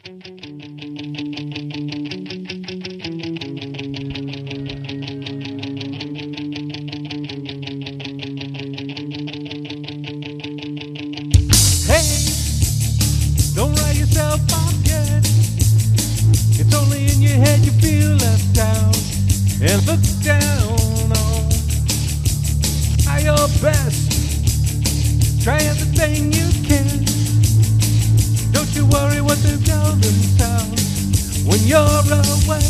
Hey, don't write yourself off yet. It's only in your head you feel left out and look down on. Try your best, try everything you can. Don't you worry what they've done themselves when you're away.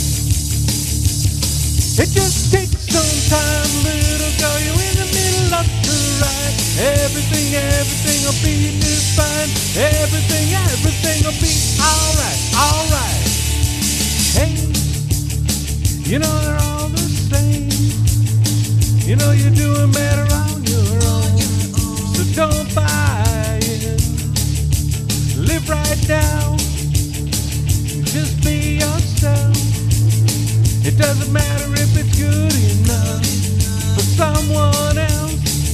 It just takes some time, little girl, you're in the middle of the ride. Everything will be just fine. Everything will be alright. Hey, you know they're all the same. You know you're doing better on your own. So don't buy in. Live right now. Just be yourself. It doesn't matter if it's good enough for someone else.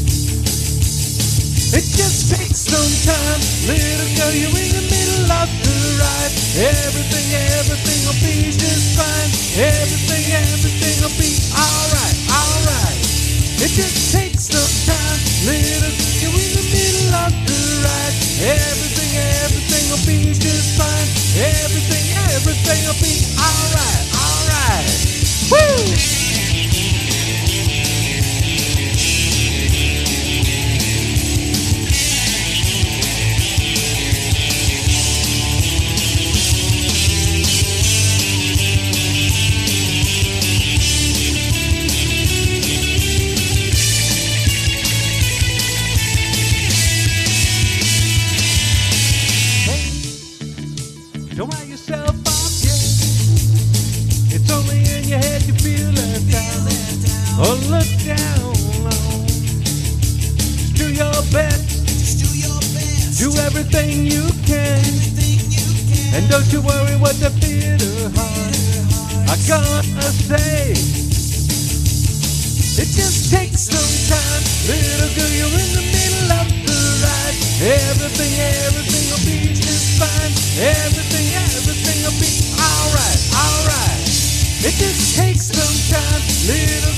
It just takes some time, little girl, you're in the middle of the ride. Everything will be just fine. Everything will be alright. It just takes some time, little girl, you're in the middle of the ride. Everything will be just fine. Everything will be alright. Woo! Don't write yourself off yet. It's only in your head you feel left down or look down on. Just do your best. Do everything you can. And don't you worry what the bitter heart are gonna say. It just takes some time, little girl, you're in the middle of the ride. Everything will be just fine. Everything will be alright. It just takes some time, little